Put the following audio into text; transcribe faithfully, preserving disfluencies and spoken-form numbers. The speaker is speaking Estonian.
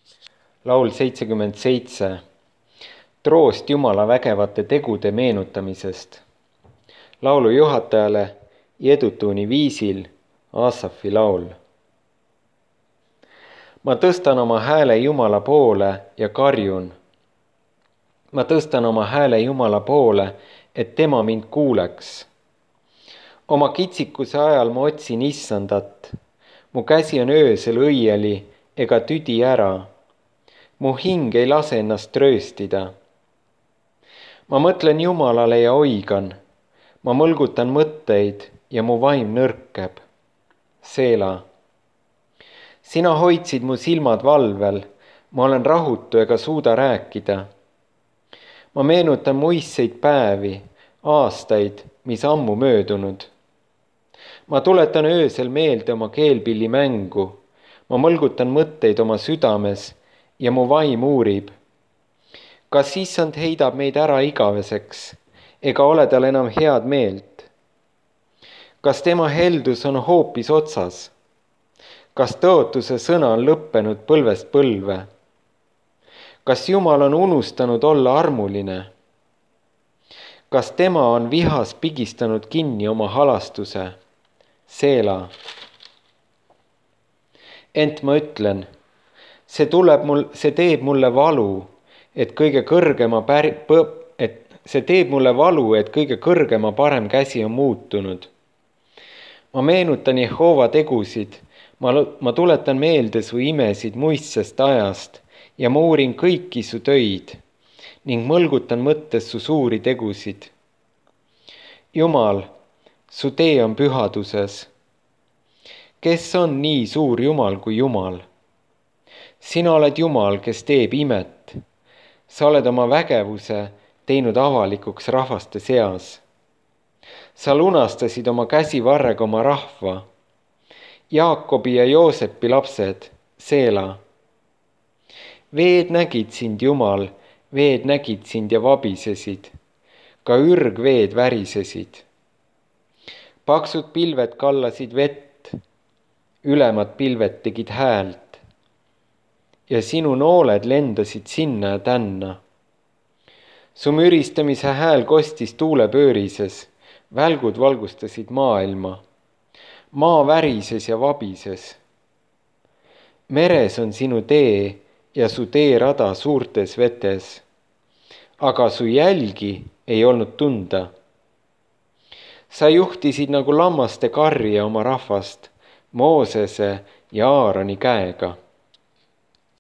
laul seitsekümmend seitse. Troost Jumala vägevate tegude meenutamisest. Laulu juhatajale Jedutuuni viisil Aasafi laul. Ma tõstan oma hääle Jumala poole ja karjun. Ma tõstan oma hääle Jumala poole, et tema mind kuuleks. Oma kitsikuse ajal ma otsin issandat. Mu käsi on öösel õieli ega tüdi ära. Mu hing ei lase ennast trööstida. Ma mõtlen Jumalale ja oigan. Ma mõlgutan mõtteid ja mu vaim nõrkeb. Seela. Sina hoidsid mu silmad valvel. Ma olen rahutu ega suuda rääkida. Ma meenutan muistseid päevi, aastaid, mis ammu möödunud. Ma tuletan öösel meelde oma keelpilli mängu. Ma mõlgutan mõtteid oma südames ja mu vaim uurib. Kas issand heidab meid ära igaveseks, ega ole tal enam head meelt? Kas tema heldus on hoopis otsas? Kas tõotuse sõna on lõppenud põlvest põlve? Kas Jumal on unustanud olla armuline? Kas tema on vihas pigistanud kinni oma halastuse? Seela. Ent ma ütlen, see tuleb mul, see teeb mulle valu, et kõige kõrgema pär, et see teeb mulle valu, et kõige kõrgema parem käsi on muutunud. Ma meenutan Jehova tegusid, ma, ma tuletan meelde su imesid muistsest ajast ja ma uurin kõiki su töid ning mõlgutan mõttes su suuri tegusid. Jumal, su tee on pühaduses. Kes on nii suur Jumal kui Jumal? Sina oled Jumal, kes teeb imet. Sa oled oma vägevuse teinud avalikuks rahvaste seas. Sa lunastasid oma käsivarrega oma rahva. Jaakobi ja Joosepi lapsed, Seela. Veed nägid sind, Jumal, veed nägid sind ja vabisesid. Ka ürgveed värisesid. Paksud pilved kallasid vett, ülemad pilved tegid häält. Ja sinu nooled lendasid sinna ja tänna. Su müristamise hääl kostis tuulepöörises, välgud valgustasid maailma. Maa värises ja vabises. Meres on sinu tee ja su teerada suurtes vetes, aga su jälgi ei olnud tunda. Sa juhtisid nagu lammaste karja oma rahvast Moosese ja Aaroni käega.